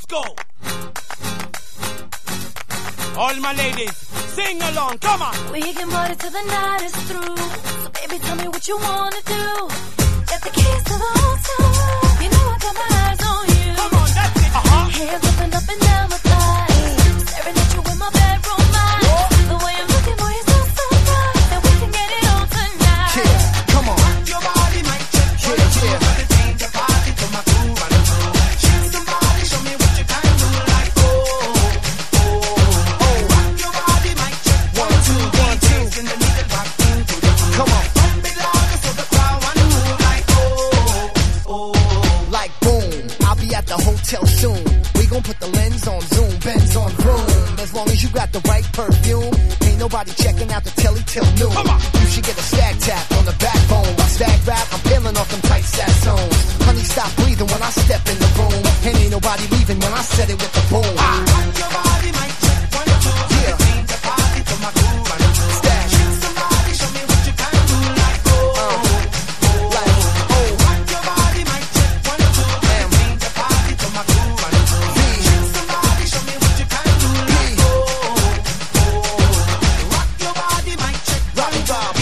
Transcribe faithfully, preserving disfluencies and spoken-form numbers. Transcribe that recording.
go. All my ladies, sing along, come on. We can party till the night is through. So baby, tell me what you wanna do. Got the keys to the hotel. You know I got my eyes on you. Come on, that's it. Uh-huh. Hands up and up and down my thighs. Staring at you in my bedroom light. The way I'm looking, boy, you're so, so bright. That we can get it on tonight. Yeah, come on. Rock your body, mic check. Yeah, yeah. Try to change your body to my groove and groove. Shake somebody, show me what you can do. Like oh, oh, oh. Rock your body, mic check. One, two, one, two. In the middle, back into the groove. Come on. Pump it louder so the crowd wanna move. Like oh, oh. Like boom, I'll be at the hotel soon. We gon' put the lens on zoom, Benz on room. As long as you got the right perfume, ain't nobody checking out the telly till noon. Come on. You should get a stag tap on the backbone. While stag rap, I'm peeling off them tight zones. Honey, stop breathing when I step in the room. And ain't nobody leaving when I set it with the boom. Rock your body, mic check. One, two, Yeah. change your body to my groove and groove. Stag. Shake somebody, show me what you can do. Like oh, Like, oh, rock your body, mic check. One, two, damn. change your body to my groove and groove. V. Shake somebody, show me what you can do. Like oh, rock your body, mic check. Robbie Bob.